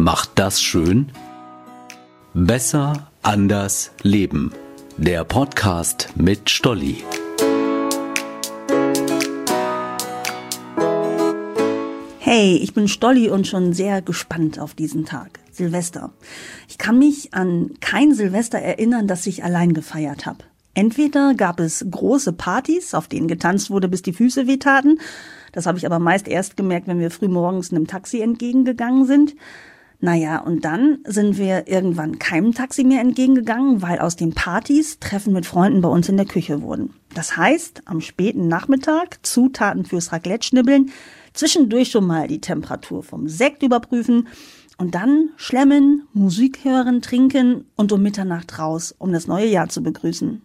macht das schön? Besser, anders, leben. Der Podcast mit Stolli. Hey, ich bin Stolli und schon sehr gespannt auf diesen Tag. Silvester. Ich kann mich an kein Silvester erinnern, das ich allein gefeiert habe. Entweder gab es große Partys, auf denen getanzt wurde, bis die Füße wehtaten. Das habe ich aber meist erst gemerkt, wenn wir frühmorgens einem Taxi entgegengegangen sind. Naja, und dann sind wir irgendwann keinem Taxi mehr entgegengegangen, weil aus den Partys Treffen mit Freunden bei uns in der Küche wurden. Das heißt, am späten Nachmittag Zutaten fürs Raclette schnibbeln, zwischendurch schon mal die Temperatur vom Sekt überprüfen und dann schlemmen, Musik hören, trinken und um Mitternacht raus, um das neue Jahr zu begrüßen.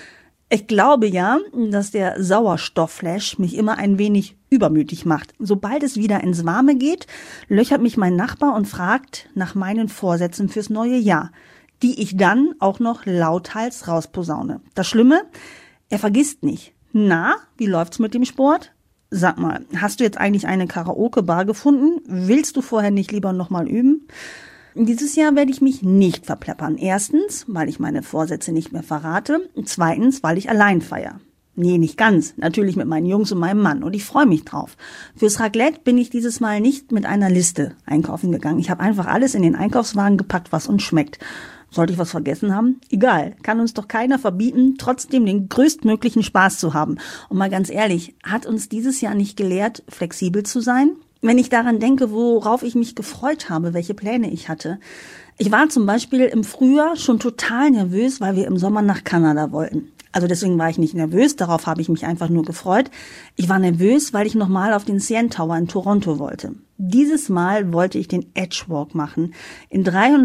Ich glaube ja, dass der Sauerstoffflash mich immer ein wenig übermütig macht. Sobald es wieder ins Warme geht, löchert mich mein Nachbar und fragt nach meinen Vorsätzen fürs neue Jahr, die ich dann auch noch lauthals rausposaune. Das Schlimme, er vergisst nicht. Na, wie läuft's mit dem Sport? Sag mal, hast du jetzt eigentlich eine Karaoke-Bar gefunden? Willst du vorher nicht lieber nochmal üben? Dieses Jahr werde ich mich nicht verpleppern. Erstens, weil ich meine Vorsätze nicht mehr verrate. Zweitens, weil ich allein feiere. Nee, nicht ganz. Natürlich mit meinen Jungs und meinem Mann. Und ich freue mich drauf. Fürs Raclette bin ich dieses Mal nicht mit einer Liste einkaufen gegangen. Ich habe einfach alles in den Einkaufswagen gepackt, was uns schmeckt. Sollte ich was vergessen haben? Egal. Kann uns doch keiner verbieten, trotzdem den größtmöglichen Spaß zu haben. Und mal ganz ehrlich, hat uns dieses Jahr nicht gelehrt, flexibel zu sein? Wenn ich daran denke, worauf ich mich gefreut habe, welche Pläne ich hatte. Ich war zum Beispiel im Frühjahr schon total nervös, weil wir im Sommer nach Kanada wollten. Also deswegen war ich nicht nervös, darauf habe ich mich einfach nur gefreut. Ich war nervös, weil ich nochmal auf den CN Tower in Toronto wollte. Dieses Mal wollte ich den Edgewalk machen, in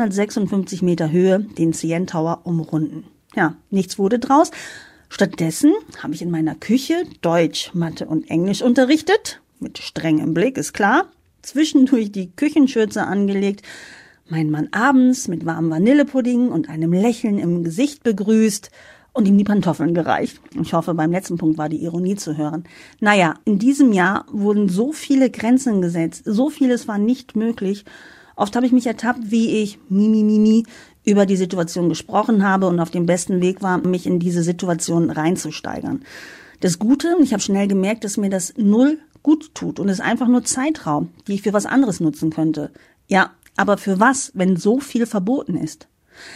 356 Meter Höhe den CN Tower umrunden. Ja, nichts wurde draus. Stattdessen habe ich in meiner Küche Deutsch, Mathe und Englisch unterrichtet. Mit strengem Blick, ist klar. Zwischendurch die Küchenschürze angelegt. Mein Mann abends mit warmem Vanillepudding und einem Lächeln im Gesicht begrüßt und ihm die Pantoffeln gereicht. Ich hoffe, beim letzten Punkt war die Ironie zu hören. Naja, in diesem Jahr wurden so viele Grenzen gesetzt. So vieles war nicht möglich. Oft habe ich mich ertappt, wie ich über die Situation gesprochen habe und auf dem besten Weg war, mich in diese Situation reinzusteigern. Das Gute, ich habe schnell gemerkt, dass mir das null gut tut und es ist einfach nur Zeitraum, die ich für was anderes nutzen könnte. Ja, aber für was, wenn so viel verboten ist?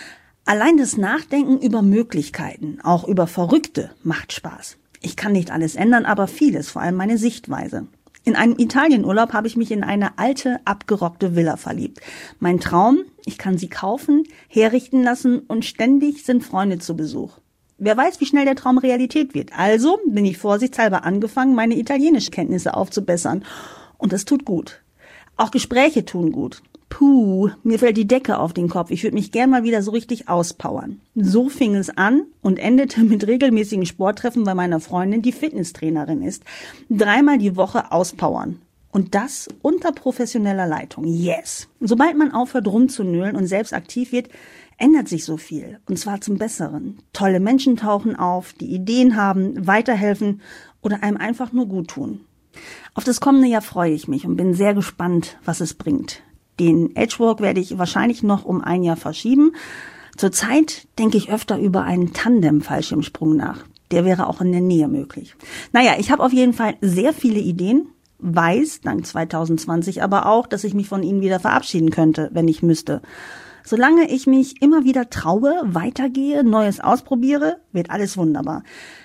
Allein das Nachdenken über Möglichkeiten, auch über Verrückte, macht Spaß. Ich kann nicht alles ändern, aber vieles, vor allem meine Sichtweise. In einem Italienurlaub habe ich mich in eine alte, abgerockte Villa verliebt. Mein Traum, ich kann sie kaufen, herrichten lassen und ständig sind Freunde zu Besuch. Wer weiß, wie schnell der Traum Realität wird. Also bin ich vorsichtshalber angefangen, meine Italienischkenntnisse aufzubessern. Und das tut gut. Auch Gespräche tun gut. Puh, mir fällt die Decke auf den Kopf. Ich würde mich gern mal wieder so richtig auspowern. So fing es an und endete mit regelmäßigen Sporttreffen bei meiner Freundin, die Fitnesstrainerin ist. 3-mal die Woche auspowern. Und das unter professioneller Leitung. Yes. Sobald man aufhört rumzunölen und selbst aktiv wird, ändert sich so viel. Und zwar zum Besseren. Tolle Menschen tauchen auf, die Ideen haben, weiterhelfen oder einem einfach nur gut tun. Auf das kommende Jahr freue ich mich und bin sehr gespannt, was es bringt. Den Edgewalk werde ich wahrscheinlich noch um 1 Jahr verschieben. Zurzeit denke ich öfter über einen Tandem-Fallschirmsprung nach. Der wäre auch in der Nähe möglich. Naja, ich habe auf jeden Fall sehr viele Ideen. Weiß, dank 2020 aber auch, dass ich mich von ihnen wieder verabschieden könnte, wenn ich müsste. Solange ich mich immer wieder traue, weitergehe, Neues ausprobiere, wird alles wunderbar.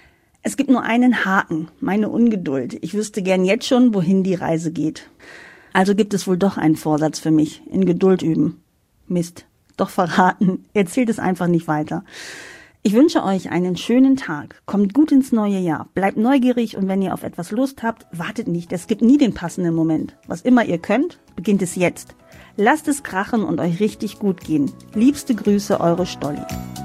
Es gibt nur einen Haken, meine Ungeduld. Ich wüsste gern jetzt schon, wohin die Reise geht. Also gibt es wohl doch einen Vorsatz für mich, in Geduld üben. Mist, doch verraten, erzählt es einfach nicht weiter. Ich wünsche euch einen schönen Tag, kommt gut ins neue Jahr, bleibt neugierig und wenn ihr auf etwas Lust habt, wartet nicht, es gibt nie den passenden Moment. Was immer ihr könnt, beginnt es jetzt. Lasst es krachen und euch richtig gut gehen. Liebste Grüße, eure Stolli.